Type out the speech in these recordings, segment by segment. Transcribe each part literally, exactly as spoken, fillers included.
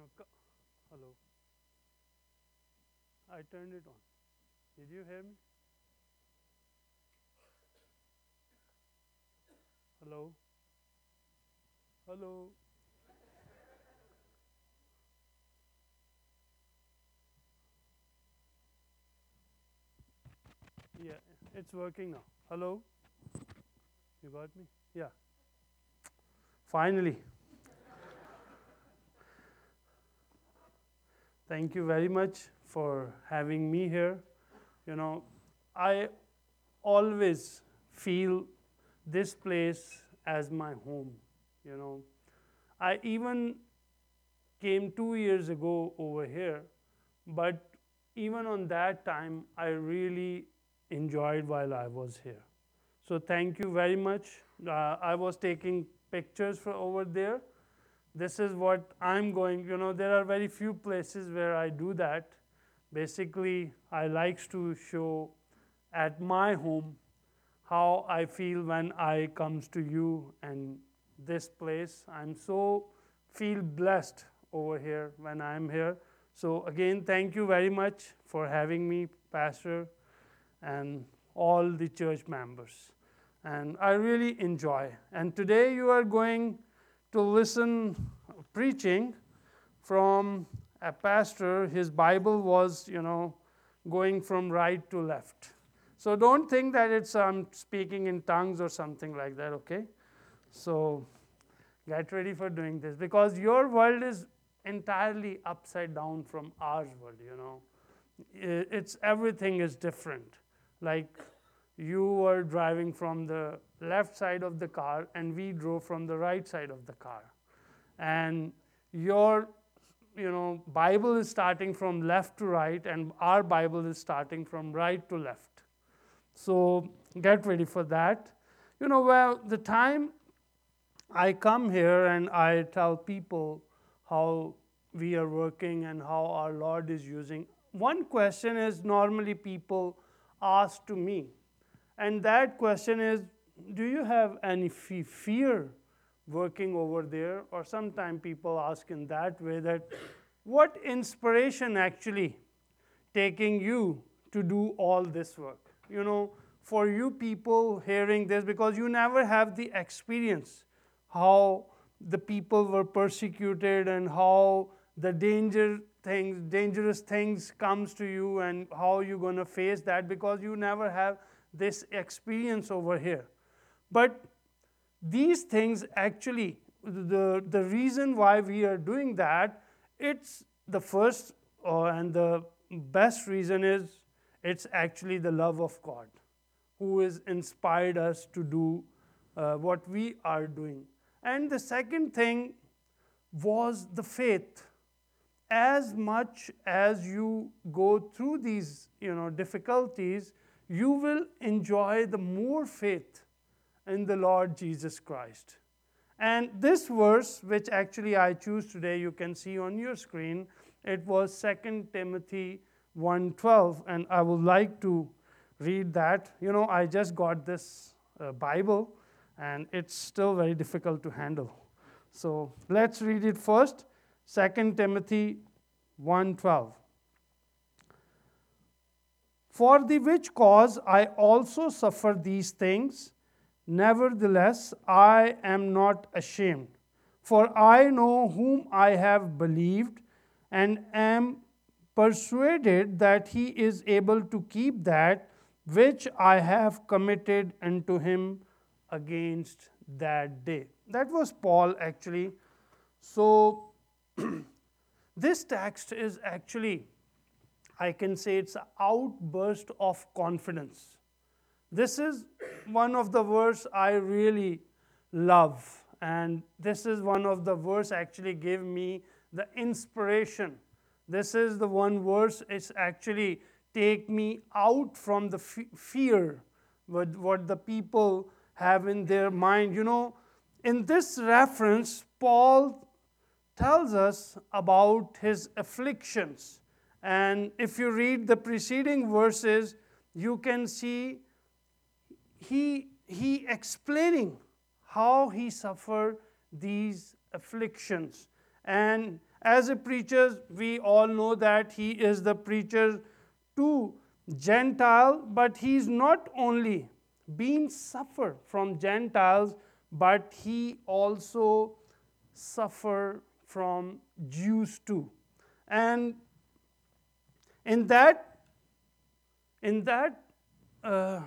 know, co- hello. I turned it on. Did you hear me? Hello? Hello? Yeah, it's working now. Hello? You got me? Yeah. Finally. Thank you very much for having me here. You know, I always feel this place as my home. You know, I even came two years ago over here, but even on that time, I really enjoyed while I was here. So thank you very much. Uh, I was taking pictures for over there. This is what I'm going. You know, there are very few places where I do that. Basically, I likes to show at my home how I feel when I comes to you and this place. I'm so feel blessed over here when I'm here. So again, thank you very much for having me, Pastor, and all the church members. And I really enjoy. And today you are going to listen preaching from a pastor. His Bible was, you know, going from right to left. So don't think that it's I'm speaking in tongues or something like that, okay? So get ready for doing this because your world is entirely upside down from our world, you know. It's everything is different. Like you were driving from the left side of the car and we drove from the right side of the car. And your you know Bible is starting from left to right and our Bible is starting from right to left. So get ready for that. You know, well, the time I come here and I tell people how we are working and how our Lord is using. One question is normally people ask to me, and that question is, do you have any fear working over there? Or sometimes people ask in that way that what inspiration actually taking you to do all this work? You know, for you people hearing this, because you never have the experience how the people were persecuted and how the danger things dangerous things comes to you and how you're going to face that because you never have this experience over here. But these things actually, the, the reason why we are doing that, it's the first uh, and the best reason is it's actually the love of God who has inspired us to do uh, what we are doing. And the second thing was the faith. As much as you go through these you know difficulties, you will enjoy the more faith in the Lord Jesus Christ. And this verse, which actually I choose today, you can see on your screen, it was Second Timothy one twelve, and I would like to read that. You know, I just got this uh, Bible, and it's still very difficult to handle. So let's read it first. Second Timothy one twelve. For the which cause I also suffer these things, nevertheless I am not ashamed. For I know whom I have believed, and am persuaded that he is able to keep that which I have committed unto him against that day. That was Paul actually. So this text is actually, I can say it's an outburst of confidence. This is one of the verse I really love, and this is one of the verse actually gave me the inspiration. This is the one verse it's actually take me out from the fear what, what the people have in their mind. You know, in this reference, Paul tells us about his afflictions. And if you read the preceding verses, you can see he, he explaining how he suffered these afflictions. And as a preacher, we all know that he is the preacher to Gentile, but he is not only being suffered from Gentiles, but he also suffer from Jews too. And in that, in that, uh,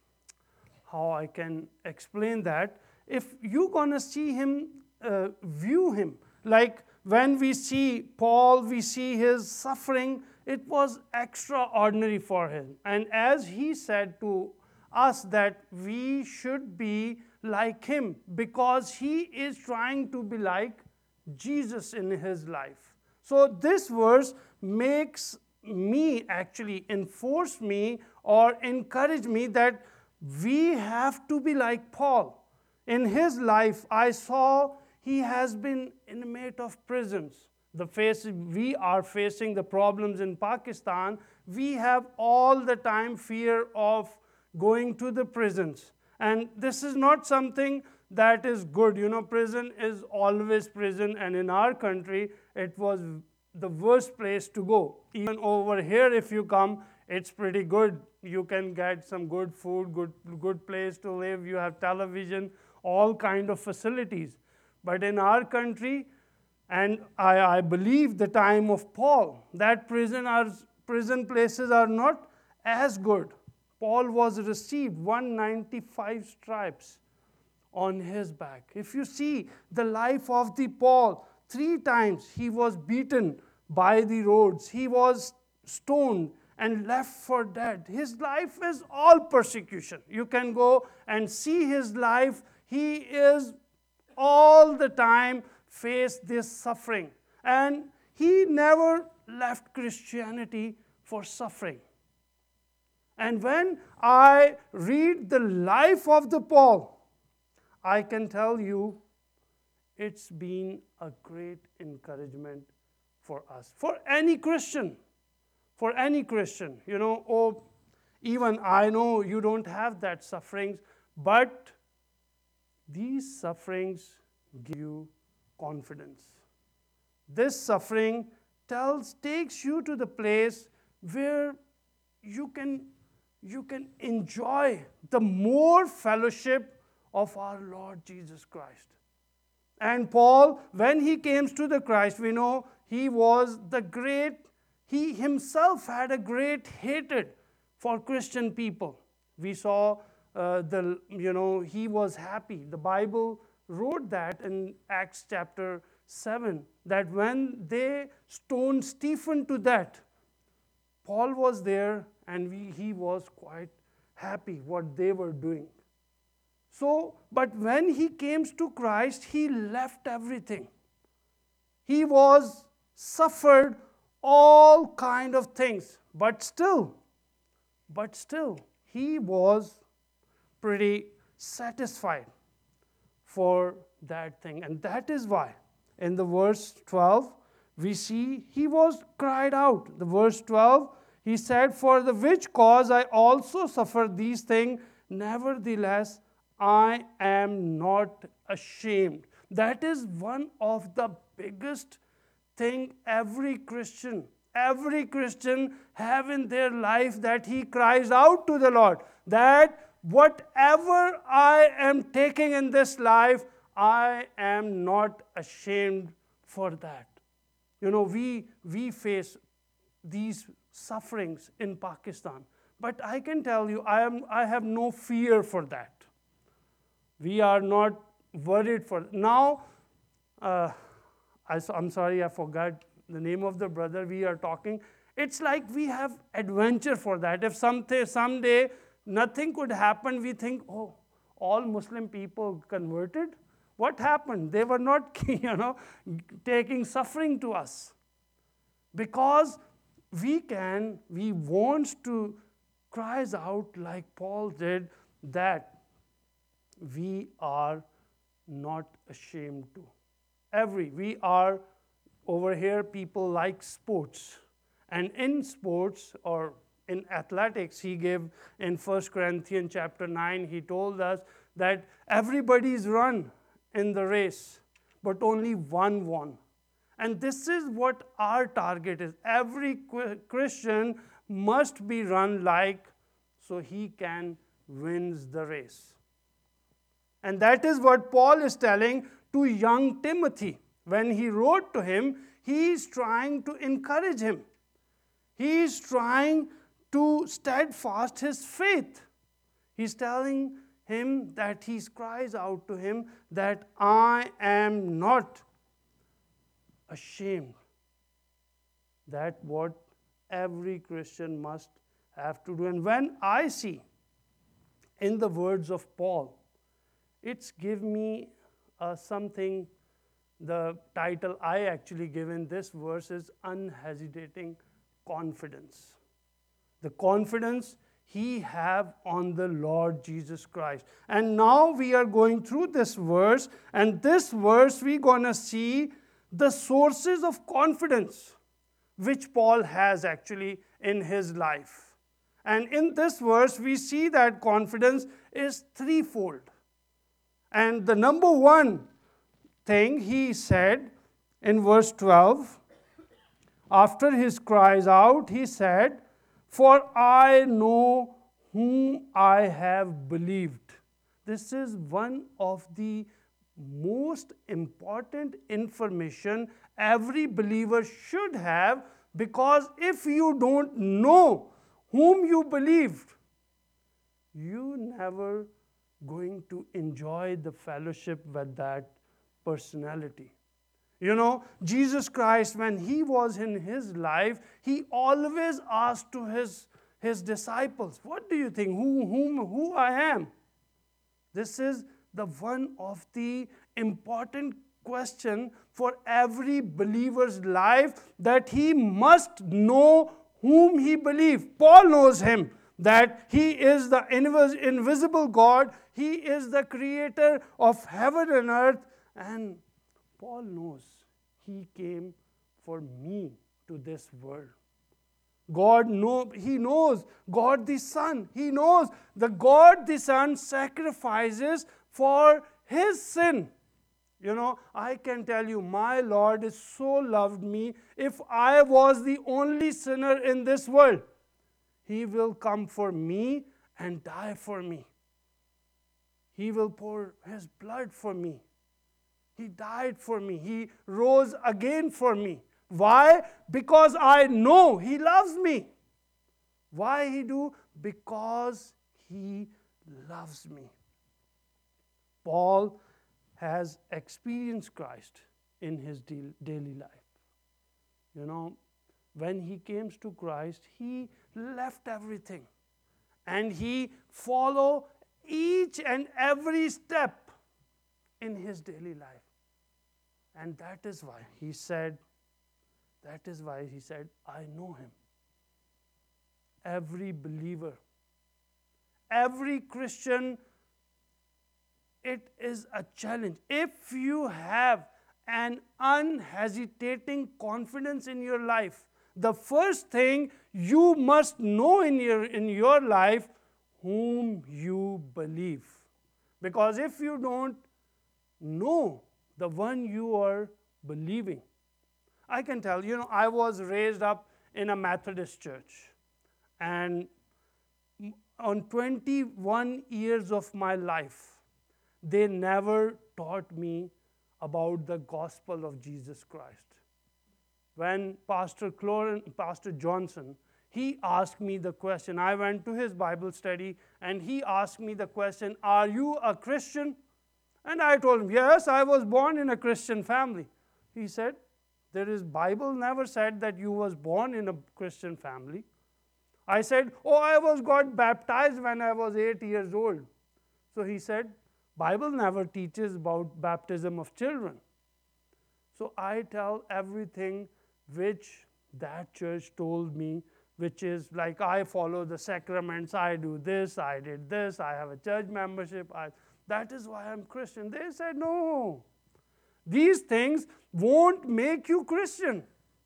how I can explain that, if you're gonna see him, uh, view him, like when we see Paul, we see his suffering, it was extraordinary for him. And as he said to us that we should be like him because he is trying to be like Jesus in his life. So this verse makes me actually enforce me or encourage me that we have to be like Paul. In his life, I saw he has been inmate of prisons. The face, we are facing the problems in Pakistan. We have all the time fear of going to the prisons. And this is not something that is good. You know, prison is always prison. And in our country, it was the worst place to go. Even over here, if you come, it's pretty good. You can get some good food, good, good place to live. You have television, all kind of facilities. But in our country, and I, I believe the time of Paul, that prison, are, prison places are not as good. Paul was received one hundred ninety-five stripes on his back. If you see the life of the Paul, three times he was beaten by the roads. He was stoned and left for dead. His life is all persecution. You can go and see his life. He is all the time faced this suffering. And he never left Christianity for suffering. And when I read the life of the Paul, I can tell you it's been a great encouragement for us, for any Christian, for any Christian. You know, oh, even I know you don't have that sufferings, but these sufferings give you confidence. This suffering tells, takes you to the place where you can, you can enjoy the more fellowship of our Lord Jesus Christ. And Paul, when he came to the Christ, we know he was the great, he himself had a great hatred for Christian people. We saw uh, the, you know, he was happy. The Bible wrote that in Acts chapter seven, that when they stoned Stephen to death, Paul was there and we, he was quite happy what they were doing. So, but when he came to Christ, he left everything. He was suffered all kind of things, but still, but still, he was pretty satisfied for that thing. And that is why in the verse twelve, we see he was cried out. The verse twelve, he said, "For the which cause I also suffer these things, nevertheless I am not ashamed." That is one of the biggest thing every Christian, every Christian have in their life, that he cries out to the Lord, that whatever I am taking in this life, I am not ashamed for that. You know, we, we face these sufferings in Pakistan, but I can tell you, I, am, I have no fear for that. We are not worried for now. Uh, I, I'm sorry, I forgot the name of the brother we are talking. It's like we have adventure for that. If someday, someday nothing could happen, we think, oh, all Muslim people converted. What happened? They were not, you know, taking suffering to us. Because we can, we want to cries out like Paul did, that we are not ashamed to. Every, we are, over here, people like sports. And in sports, or in athletics, he gave in First Corinthians chapter nine, he told us that everybody's run in the race, but only one won. And this is what our target is. Every Christian must be run like so he can win the race. And that is what Paul is telling to young Timothy. When he wrote to him, he is trying to encourage him. He is trying to steadfast his faith. He's telling him that he cries out to him that I am not ashamed. That what every Christian must have to do. And when I see in the words of Paul, it's give me uh, something, the title I actually give in this verse is unhesitating confidence. The confidence he have on the Lord Jesus Christ. And now we are going through this verse, and this verse we're going to see the sources of confidence which Paul has actually in his life. And in this verse we see that confidence is threefold. And the number one thing he said in verse twelve, after his cries out, he said, "For I know whom I have believed." This is one of the most important information every believer should have, because if you don't know whom you believed, you never going to enjoy the fellowship with that personality. You know, Jesus Christ, when he was in his life, he always asked to his, his disciples, what do you think, who, whom, who I am? This is the one of the important question for every believer's life, that he must know whom he believes. Paul knows him, that he is the invis- invisible God, he is the creator of heaven and earth, and Paul knows he came for me to this world. God know, he knows God the Son. He knows the God the Son sacrifices for his sin. You know, I can tell you, my Lord is so loved me. If I was the only sinner in this world, he will come for me and die for me. He will pour his blood for me. He died for me. He rose again for me. Why? Because I know he loves me. Why he do? Because he loves me. Paul has experienced Christ in his daily life. You know, when he came to Christ, he left everything and he followed each and every step in his daily life. And that is why he said, that is why he said, I know him. Every believer, every Christian, it is a challenge. If you have an unhesitating confidence in your life, the first thing you must know in your, in your life, whom you believe. Because if you don't know the one you are believing, I can tell you, you know, I was raised up in a Methodist church, and on twenty-one years of my life, they never taught me about the gospel of Jesus Christ. When Pastor Cloran, Pastor Johnson, he asked me the question, I went to his Bible study and he asked me the question, are you a Christian? And I told him, yes, I was born in a Christian family. He said, there is Bible never said that you was born in a Christian family. I said, oh, I was got baptized when I was eight years old. So he said, Bible never teaches about baptism of children. So I tell everything which that church told me, which is like I follow the sacraments, I do this, I did this, I have a church membership, I, that is why I'm Christian. They said, no, these things won't make you Christian.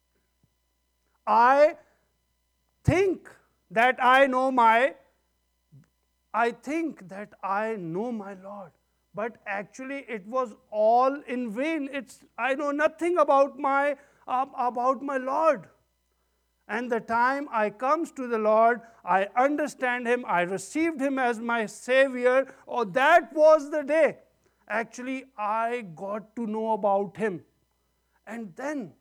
I think that I know my, I think that I know my Lord. but actually it was all in vain. It's, I know nothing about my, uh, about my Lord. And the time I comes to the Lord, I understand Him, I received Him as my Savior, or that was the day. Actually, I got to know about Him. And then,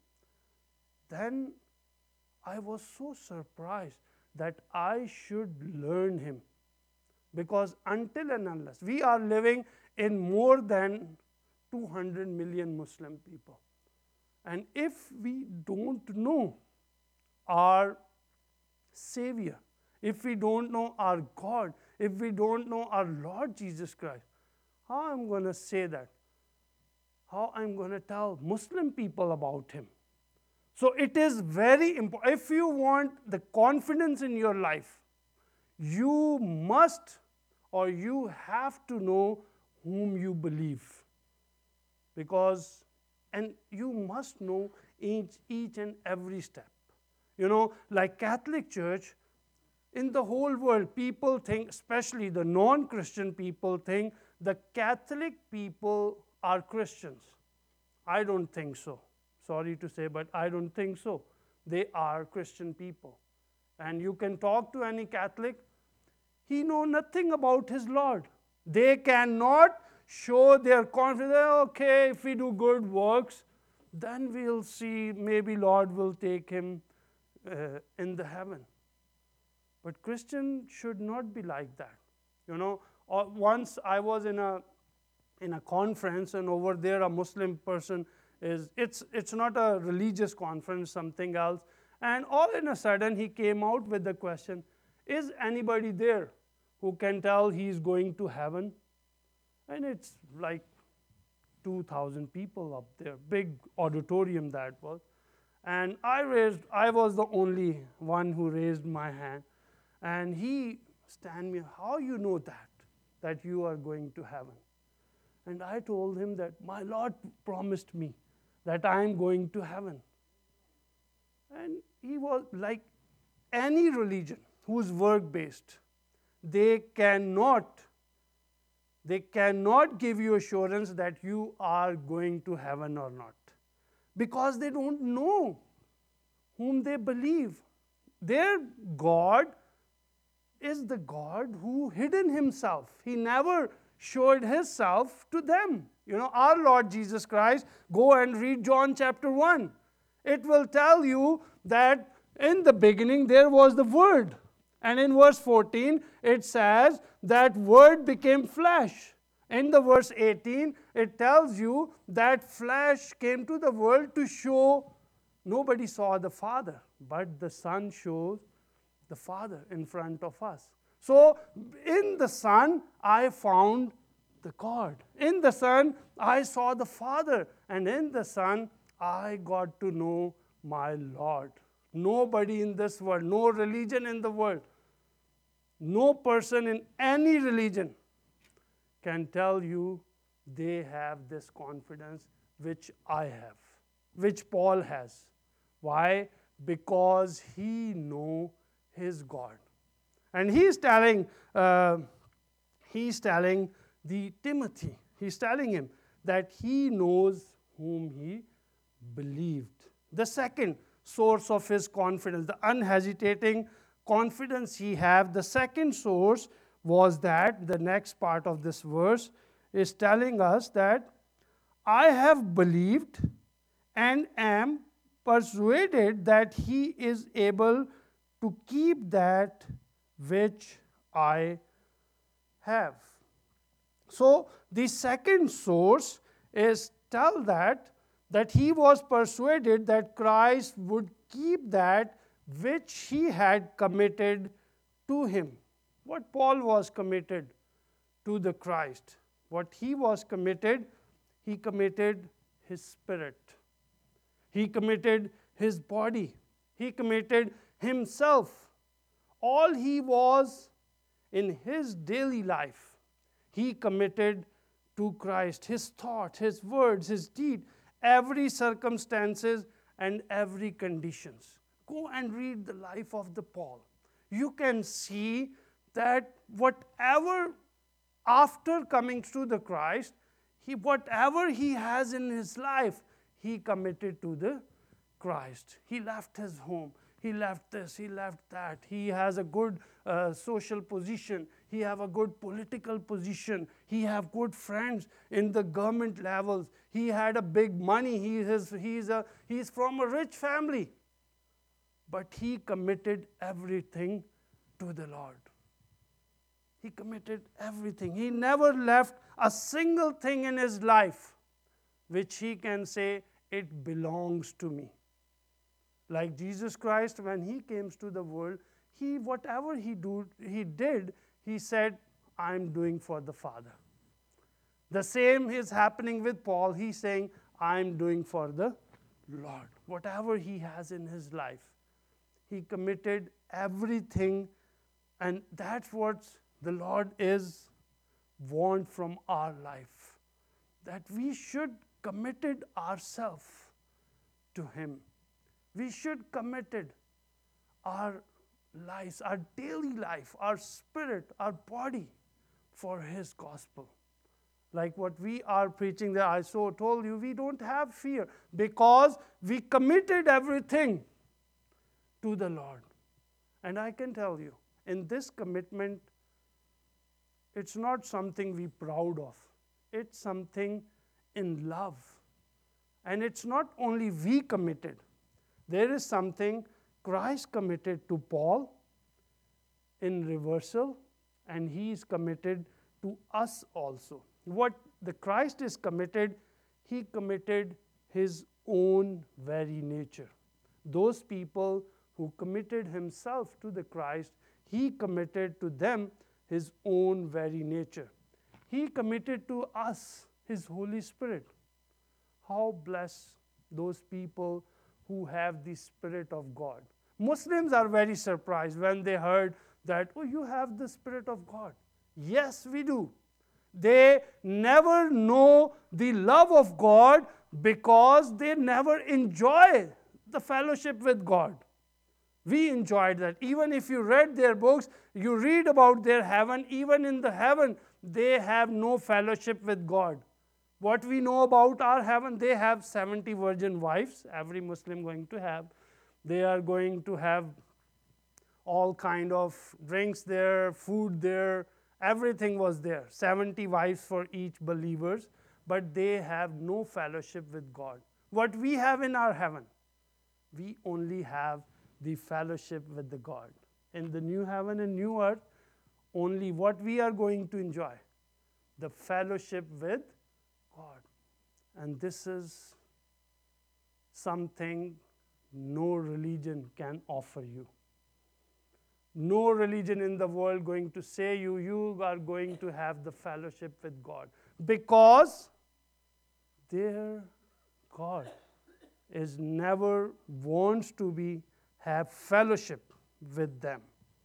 then I was so surprised that I should learn Him. Because until and unless, we are living in more than two hundred million Muslim people. And if we don't know our Savior, if we don't know our God, if we don't know our Lord Jesus Christ, how I'm going to say that? How I'm going to tell Muslim people about Him? So it is very important. If you want the confidence in your life, you must or you have to know whom you believe. Because, and you must know each, each and every step. You know, like Catholic Church, in the whole world, people think, especially the non-Christian people think, the Catholic people are Christians. I don't think so. Sorry to say, but I don't think so. They are Christian people. And you can talk to any Catholic, he knows nothing about his Lord. They cannot show their confidence, okay, if we do good works, then we'll see, maybe Lord will take him uh, in the heaven. But Christian should not be like that. You know, uh, once I was in a in a conference, and over there a Muslim person is, it's it's not a religious conference, something else, and all in a sudden he came out with the question, is anybody there who can tell he is going to heaven? And it's like two thousand people up there, big auditorium that was. And I raised, I was the only one who raised my hand. And he stand me, how you know that, that you are going to heaven? And I told him that my Lord promised me that I am going to heaven. And he was like, any religion who's work-based, they cannot, they cannot give you assurance that you are going to heaven or not. Because they don't know whom they believe. Their God is the God who hidden Himself. He never showed Himself to them. You know, our Lord Jesus Christ, go and read John chapter one. It will tell you that in the beginning there was the Word. And in verse fourteen, it says that Word became flesh. In the verse eighteen, it tells you that flesh came to the world to show nobody saw the Father, but the Son shows the Father in front of us. So in the Son, I found the God. In the Son, I saw the Father. And in the Son, I got to know my Lord. Nobody in this world, no religion in the world, no person in any religion can tell you they have this confidence which I have, which Paul has. Why? Because he know his God. And he is telling, uh, he is telling the Timothy, he is telling him that he knows whom he believed. The second source of his confidence, the unhesitating confidence he have, the second source was that, the next part of this verse is telling us that I have believed and am persuaded that he is able to keep that which I have. So the second source is tell that that he was persuaded that Christ would keep that which he had committed to him. What Paul was committed to the Christ, what he was committed, he committed his spirit. He committed his body. He committed himself. All he was in his daily life, he committed to Christ. His thought, his words, his deed, every circumstances and every conditions. Go and read the life of the Paul. You can see that whatever after coming to the Christ, he, whatever he has in his life, he committed to the Christ. He left his home. He left this, he left that. He has a good uh, social position. He have a good political position. He have good friends in the government levels. He had a big money. He is, he's, a, he's from a rich family. But he committed everything to the Lord. He committed everything. He never left a single thing in his life which he can say, it belongs to me. Like Jesus Christ, when he came to the world, he, whatever he, do, he did, he said, I'm doing for the Father. The same is happening with Paul. He's saying, I'm doing for the Lord. Whatever he has in his life, he committed everything, and that's what the Lord is want from our life, that we should committed ourselves to him. We should committed our lives, our daily life, our spirit, our body for his gospel. Like what we are preaching there, I so told you, we don't have fear because we committed everything to the Lord. And I can tell you, in this commitment, it's not something we proud of. It's something in love. And it's not only we committed. There is something Christ committed to Paul in reversal, and he is committed to us also. What the Christ is committed, he committed his own very nature. Those people who committed himself to the Christ, he committed to them his own very nature. He committed to us his Holy Spirit. How blessed those people who have the Spirit of God. Muslims are very surprised when they heard that, oh, you have the Spirit of God. Yes, we do. They never know the love of God because they never enjoy the fellowship with God. We enjoyed that. Even if you read their books, you read about their heaven, even in the heaven, they have no fellowship with God. What we know about our heaven, they have seventy virgin wives, every Muslim going to have. They are going to have all kind of drinks there, food there, everything was there. seventy wives for each believers, but they have no fellowship with God. What we have in our heaven, we only have the fellowship with the God. In the new heaven and new earth, only what we are going to enjoy, the fellowship with God. And this is something no religion can offer you. No religion in the world going to say you, you are going to have the fellowship with God. Because their God is never wants to be have fellowship with them.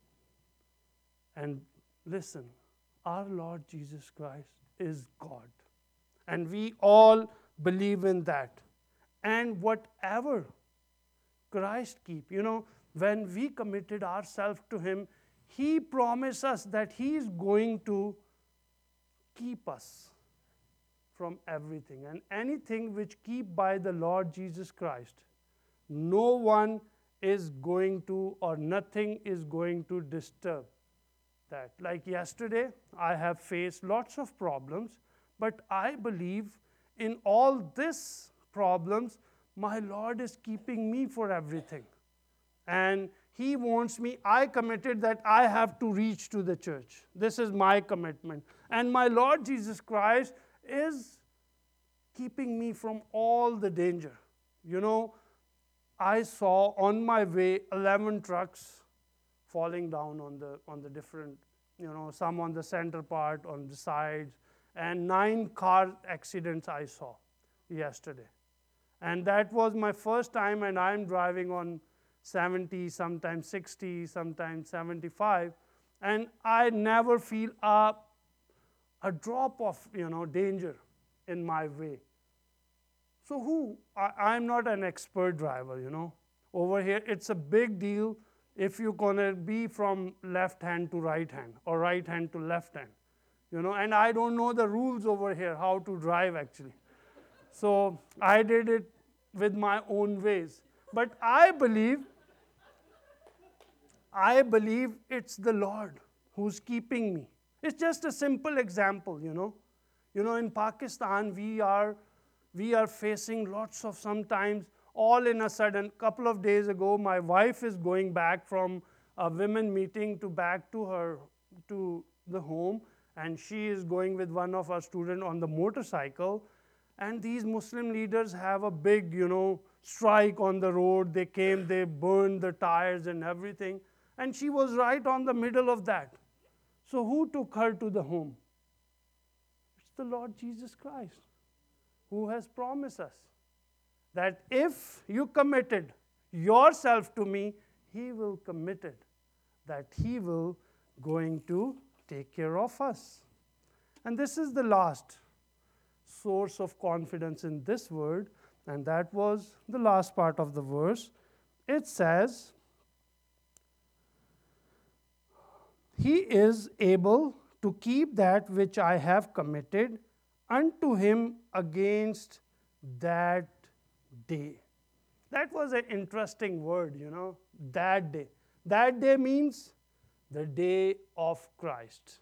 And listen, our Lord Jesus Christ is God. And we all believe in that. And whatever Christ keep, you know, when we committed ourselves to him, he promised us that he is going to keep us from everything. And anything which keep by the Lord Jesus Christ, no one is going to, or nothing is going to disturb that. Like yesterday, I have faced lots of problems, but I believe in all these problems, my Lord is keeping me for everything. And he wants me, I committed that I have to reach to the church. This is my commitment. And my Lord Jesus Christ is keeping me from all the danger. You know, I saw on my way eleven trucks falling down on the on the different, you know, some on the center part, on the sides, and nine car accidents I saw yesterday. And that was my first time, and I'm driving on seventy, sometimes sixty, sometimes seventy-five, and I never feel a, a drop of, you know, danger in my way. So who, I, I'm not an expert driver, you know. Over here, it's a big deal if you're gonna be from left hand to right hand, or right hand to left hand. you know, and I don't know the rules over here, how to drive actually. So I did it with my own ways. But I believe, I believe it's the Lord who's keeping me. It's just a simple example, you know. You know, in Pakistan, we are we are facing lots of sometimes all in a sudden. Couple of days ago, my wife is going back from a women meeting to back to her to the home, and she is going with one of our students on the motorcycle, and these Muslim leaders have a big, you know, strike on the road. They came, they burned the tires and everything, and she was right on the middle of that. So who took her to the home? It's the Lord Jesus Christ, who has promised us that if you committed yourself to me, he will committed that he will going to take care of us. And this is the last source of confidence in this word, and that was the last part of the verse. It says, he is able to keep that which I have committed unto him against that day. That was an interesting word, you know, that day. That day means the day of Christ.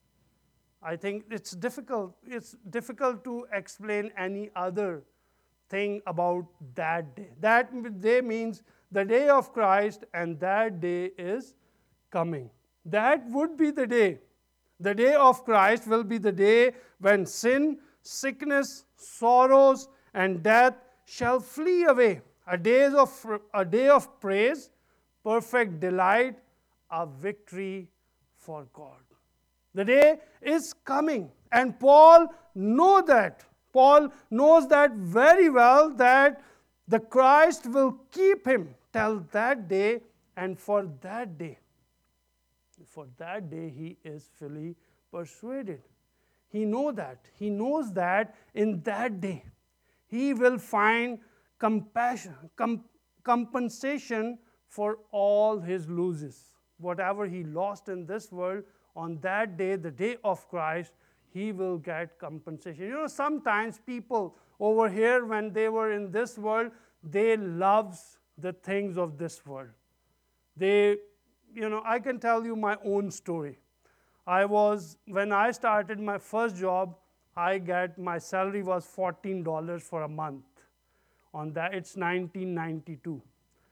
I think it's difficult, it's difficult to explain any other thing about that day. That day means the day of Christ, and that day is coming. That would be the day. The day of Christ will be the day when sin, sickness, sorrows, and death shall flee away. A day of, a day of praise, perfect delight, a victory for God. The day is coming, and Paul knows that. Paul knows that very well, that the Christ will keep him till that day, and for that day, for that day he is fully persuaded. He knows that. He knows that in that day he will find compassion, com- compensation for all his losses. Whatever he lost in this world, on that day, the day of Christ, he will get compensation. You know, sometimes people over here, when they were in this world, they loves the things of this world. They, you know, I can tell you my own story. I was, when I started my first job, I get, my salary was fourteen dollars for a month. On that, it's nineteen ninety-two.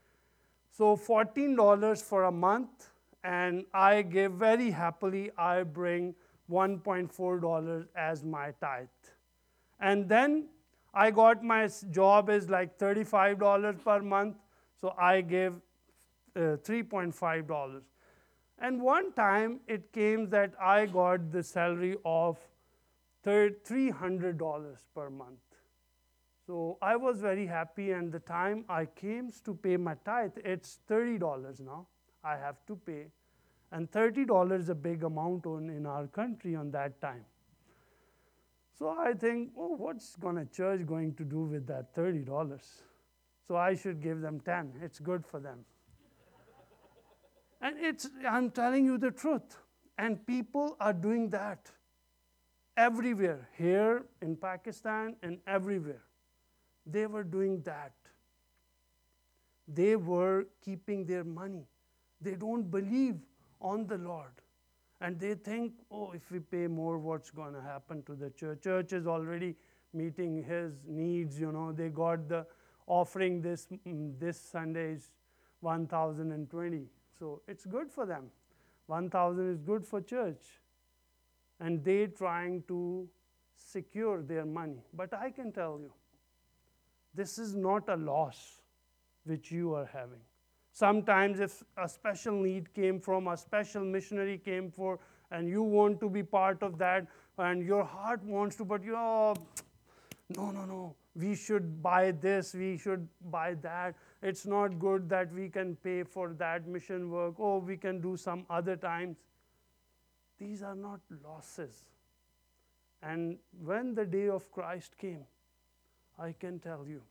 So fourteen dollars for a month, and I give very happily, I bring one point four dollars as my tithe. And then I got my job is like thirty-five dollars per month, so I give uh, three point five dollars. And one time it came that I got the salary of three hundred dollars per month. So I was very happy, and the time I came to pay my tithe, it's thirty dollars now I have to pay. And thirty dollars is a big amount on, in our country on that time. So I think, oh, what's gonna church going to do with that thirty dollars? So I should give them ten. It's good for them. And it's, I'm telling you the truth. And people are doing that everywhere, here in Pakistan and everywhere. They were doing that. They were keeping their money. They don't believe on the Lord. And they think, oh, if we pay more, what's going to happen to the church? Church is already meeting his needs, you know. They got the offering this, this Sunday is one thousand twenty. So it's good for them. one thousand is good for church. And they trying to secure their money. But I can tell you, this is not a loss which you are having. Sometimes if a special need came from, a special missionary came for, and you want to be part of that, and your heart wants to, but you know, no, no, no, we should buy this, we should buy that. It's not good that we can pay for that mission work. Oh, we can do some other times. These are not losses. And when the day of Christ came, I can tell you,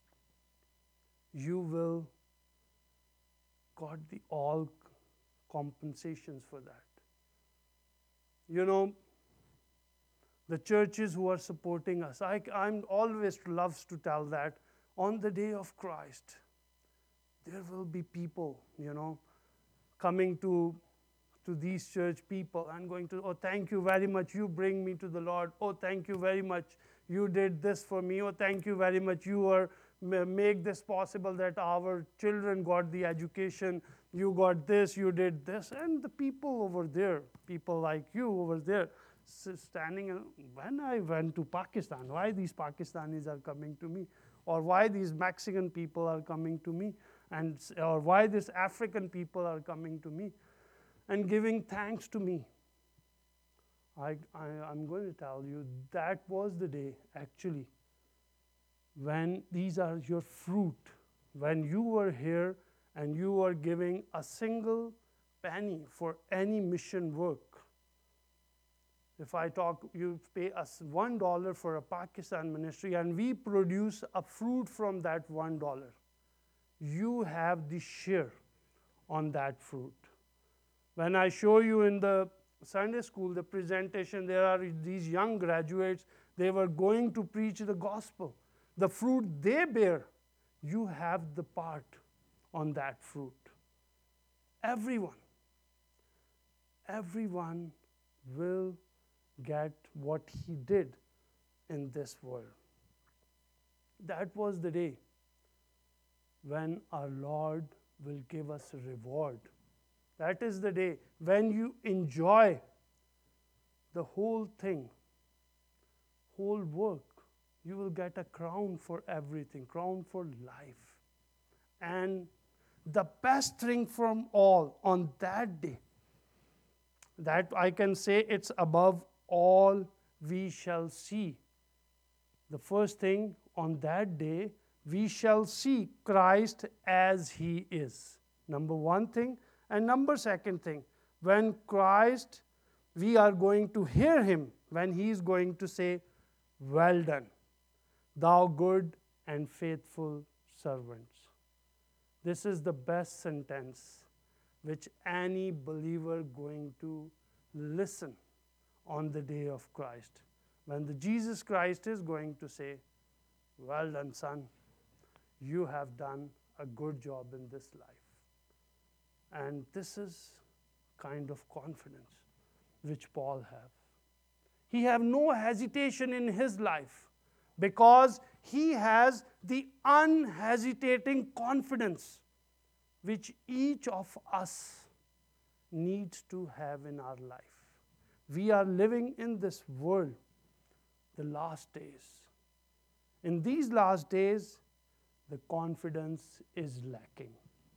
you will got the all compensations for that. You know, the churches who are supporting us. I, I'm always loves to tell that on the day of Christ, there will be people, you know, coming to to these church people and going to, oh, thank you very much, you bring me to the Lord. Oh, thank you very much, you did this for me. Oh, thank you very much, you are make this possible that our children got the education. You got this, you did this. And the people over there, people like you over there, standing, and when I went to Pakistan, why these Pakistanis are coming to me, or why these Mexican people are coming to me, and or why these African people are coming to me and giving thanks to me. I, I, I'm going to tell you, that was the day, actually, when these are your fruit, when you were here and you were giving a single penny for any mission work. If I talk, you pay us one dollar for a Pakistan ministry, and we produce a fruit from that one dollar. You have the share on that fruit. When I show you in the Sunday school, the presentation, there are these young graduates, they were going to preach the gospel. The fruit they bear, you have the part on that fruit. Everyone, everyone will get what he did in this world. That was the day when our Lord will give us a reward. That is the day when you enjoy the whole thing, whole work. You will get a crown for everything, crown for life. And the best thing from all on that day, that I can say it's above all we shall see. The first thing, on that day, we shall see Christ as he is. Number one thing. And number second thing, when Christ, we are going to hear him when he is going to say, well done, thou good and faithful servants. This is the best sentence which any believer going to listen on the day of Christ. When the Jesus Christ is going to say, well done, son, you have done a good job in this life. And this is kind of confidence which Paul have. He have no hesitation in his life because he has the unhesitating confidence which each of us needs to have in our life. We are living in this world, the last days. In these last days, the confidence is lacking.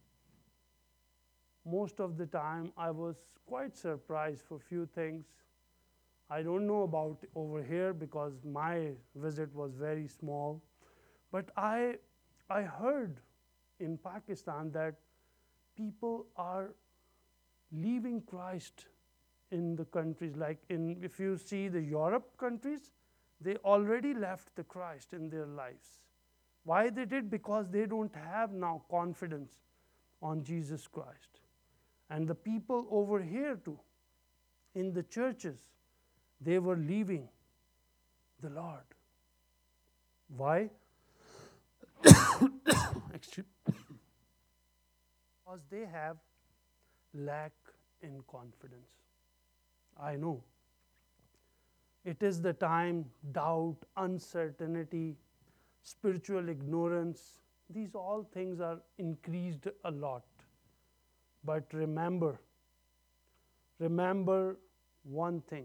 Most of the time, I was quite surprised for a few things. I don't know about over here because my visit was very small. But I, I heard in Pakistan that people are leaving Christ in the countries. Like in, if you see the Europe countries, they already left the Christ in their lives. Why they did? Because they don't have now confidence on Jesus Christ. And the people over here too, in the churches, they were leaving the Lord. Why? Excuse me. Because they have lack in confidence. I know. It is the time, doubt, uncertainty, spiritual ignorance, these all things are increased a lot. But remember, remember one thing.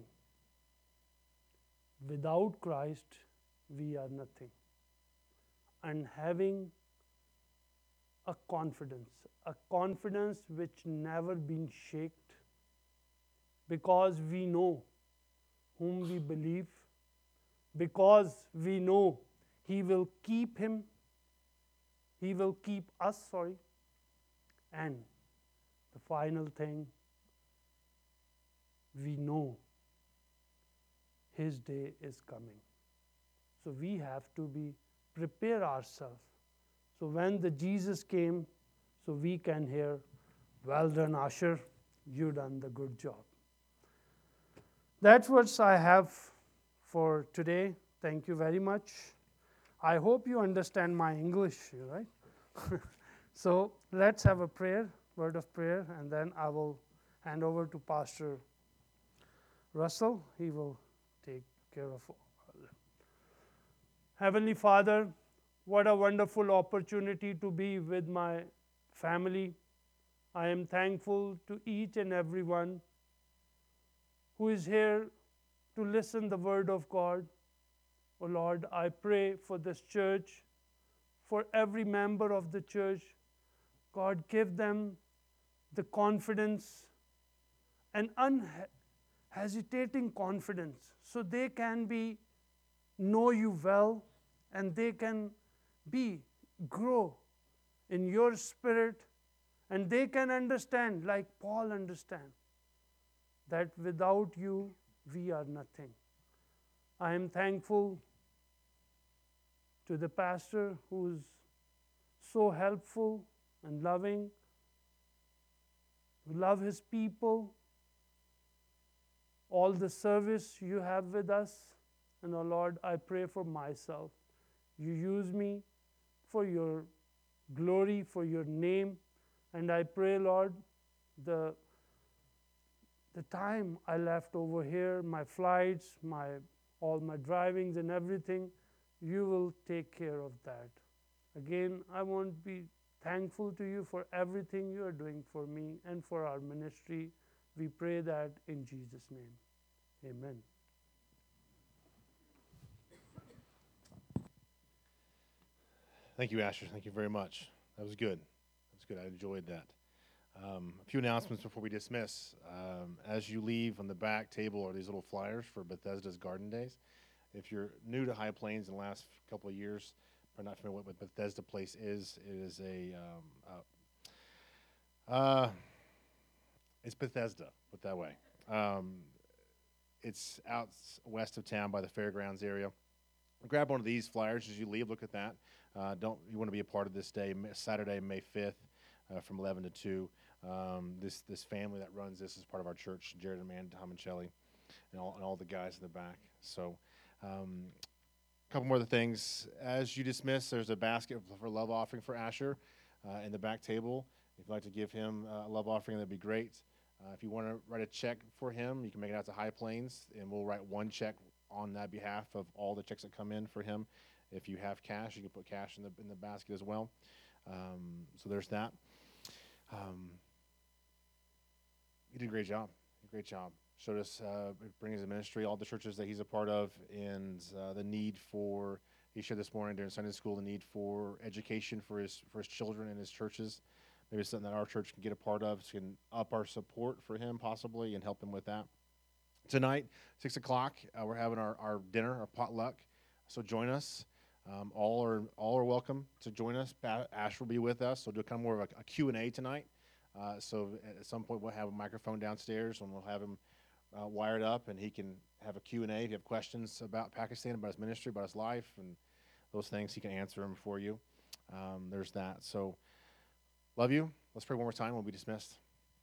Without Christ, we are nothing. And having a confidence, a confidence which never been shaken, because we know whom we believe, because we know He will keep him, He will keep us, sorry, and the final thing, we know His day is coming. So we have to be prepare ourselves. So when the Jesus came, so we can hear, well done, Asher, you done the good job. That's what I have for today. Thank you very much. I hope you understand my English, right? So let's have a prayer, word of prayer, and then I will hand over to Pastor Russell. He will take care of all. Heavenly Father, what a wonderful opportunity to be with my family. I am thankful to each and every one who is here to listen the word of God. Oh Lord, I pray for this church, for every member of the church. God, give them the confidence and unhesitating confidence so they can be know you well and they can be grow in your spirit, and they can understand like Paul understand that without you we are nothing. I am thankful to the pastor who's so helpful and loving, who love his people, all the service you have with us. And oh Lord, I pray for myself. You use me for your glory, for your name. And I pray, Lord, the, the time I left over here, my flights, my all my drivings and everything, you will take care of that. Again, I want to be thankful to you for everything you are doing for me and for our ministry. We pray that in Jesus' name. Amen. Thank you, Asher. Thank you very much. That was good. That was good. I enjoyed that. Um, a few announcements before we dismiss. Um, as you leave, on the back table are these little flyers for Bethesda's Garden Days. If you're new to High Plains in the last couple of years, or not familiar with what Bethesda Place is, it is a, um, uh, uh, it's Bethesda, put it that way. Um, it's out west of town by the fairgrounds area. Grab one of these flyers as you leave. Look at that. Uh, don't you want to be a part of this day, Saturday, May fifth, uh, from eleven to two. Um, this this family that runs this is part of our church, Jared and Amanda Tomoncelli, and all and all the guys in the back. So, um, a couple more of the things. As you dismiss, there's a basket for love offering for Asher uh, in the back table. If you'd like to give him a love offering, that'd be great. Uh, if you want to write a check for him, you can make it out to High Plains, and we'll write one check on that behalf of all the checks that come in for him. If you have cash, you can put cash in the in the basket as well. Um, so there's that. Um, he did a great job. A great job. Showed us uh, bringing his ministry, all the churches that he's a part of, and uh, the need for. He shared this morning during Sunday school the need for education for his for his children and his churches. Maybe it's something that our church can get a part of, so can up our support for him possibly and help him with that. Tonight, six o'clock, uh, we're having our, our dinner, our potluck. So join us. Um, all are all are welcome to join us. Ash will be with us. So we'll do kind of more of a, a Q and A tonight. Uh, so at some point we'll have a microphone downstairs and we'll have him uh, wired up, and he can have a Q and A. If you have questions about Pakistan, about his ministry, about his life, and those things, he can answer them for you. Um, there's that. So love you. Let's pray one more time. We'll be dismissed.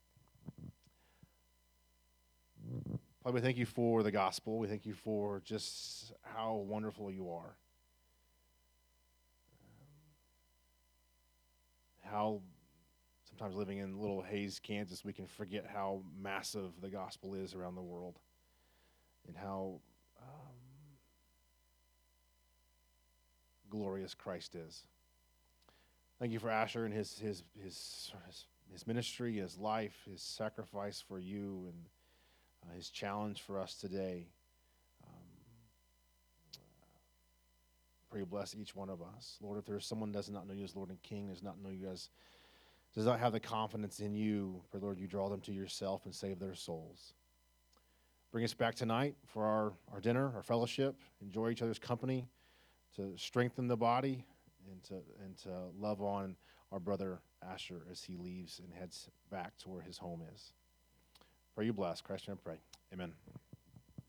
Father, we thank you for the gospel. We thank you for just how wonderful you are. How sometimes living in Little Hayes, Kansas, we can forget how massive the gospel is around the world, and how um, glorious Christ is. Thank you for Asher and his his his his, his ministry, his life, his sacrifice for you, and uh, his challenge for us today. Um, pray you bless each one of us, Lord. If there's someone who does not know you as Lord and King, does not know you as does not have the confidence in you, pray Lord, you draw them to yourself and save their souls. Bring us back tonight for our, our dinner, our fellowship. Enjoy each other's company, to strengthen the body, and to and to love on our brother Asher as he leaves and heads back to where his home is. Pray you bless. Christ, I pray. Amen.